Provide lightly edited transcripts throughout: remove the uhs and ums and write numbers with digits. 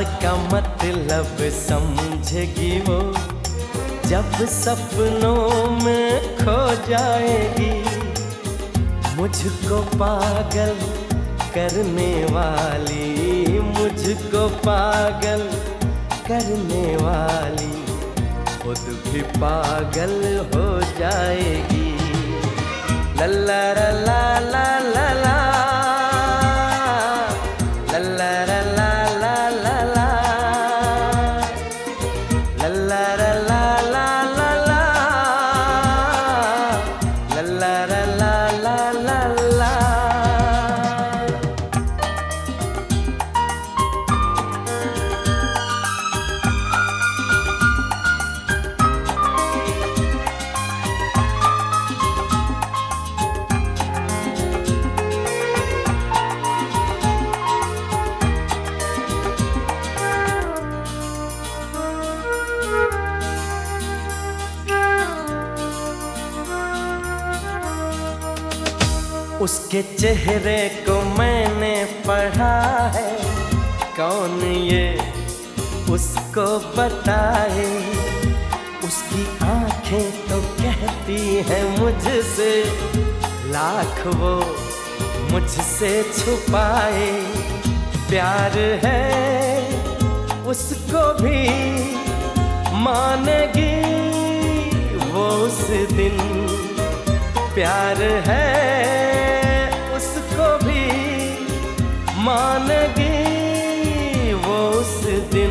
का मतलब समझेगी वो जब सपनों में खो जाएगी। मुझको पागल करने वाली, मुझको पागल करने वाली खुद भी पागल हो जाएगी। लल्ला ला ला ला ला ला उसके चेहरे को मैंने पढ़ा है, कौन ये उसको बताए। उसकी आंखें तो कहती हैं मुझसे, लाख वो मुझसे छुपाए। प्यार है उसको भी मानेगी वो उस दिन। प्यार है उसको भी मानेगी वो उस दिन।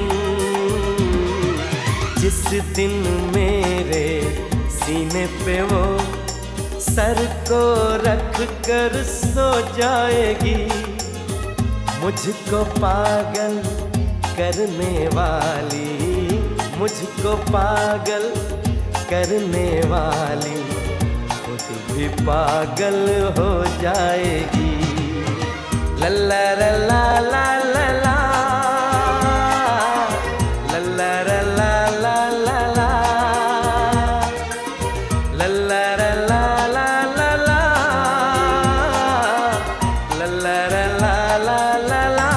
जिस दिन मेरे सीने पे वो सर को रख कर सो जाएगी। मुझको पागल करने वाली, मुझको पागल करने वाली खुद भी पागल हो जाएगी। लल्ला ला ला ला ला ला, लल्ला ला ला ला ला ला, लल्ला ला ला ला ला ला, लल्ला ला ला ला ला।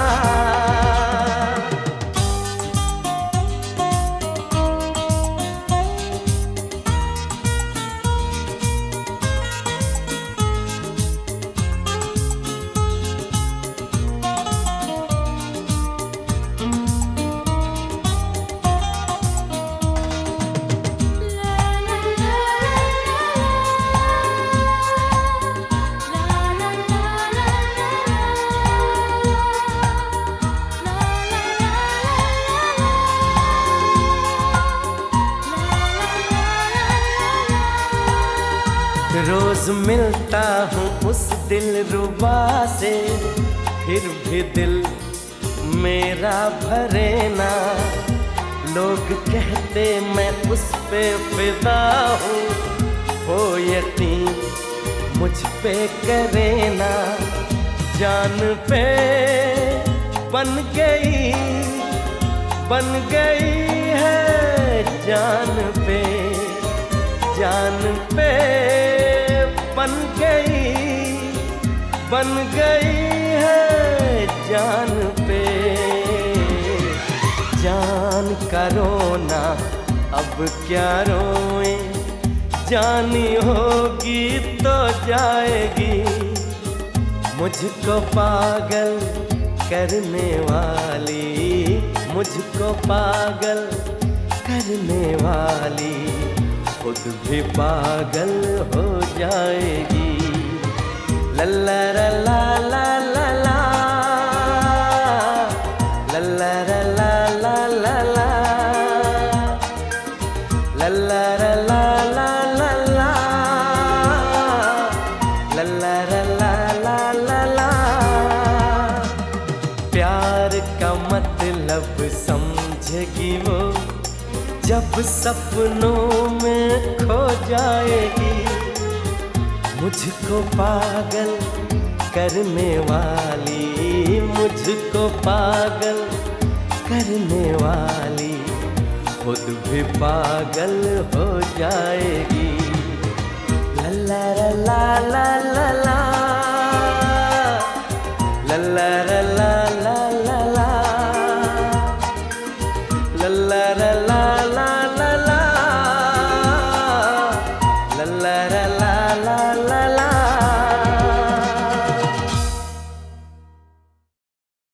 रोज मिलता हूँ उस दिलरुबा से, फिर भी दिल मेरा भरे ना। लोग कहते मैं उस पे फिदा हूँ, वो यकीन मुझ पे करे ना। जान पे बन गई है जान पे, जान पे बन गई है जान पे। जान का रोना अब क्या रोए, जानी होगी तो जाएगी। मुझको पागल करने वाली, मुझको पागल करने वाली खुद भी पागल हो जाएगी। लल्ला ला ला ला ला ला, लल्ला ला ला ला ला ला, लल्ला ला ला ला ला ला, लल्ला ला ला ला ला ला। प्यार का मतलब समझेगी वो जब सपनों में खो जाएगी। मुझको पागल करने वाली, मुझको पागल करने वाली खुद भी पागल हो जाएगी। लल्ला ला ला ला ला ला, लल्ला ला ला ला ला ला, ला ला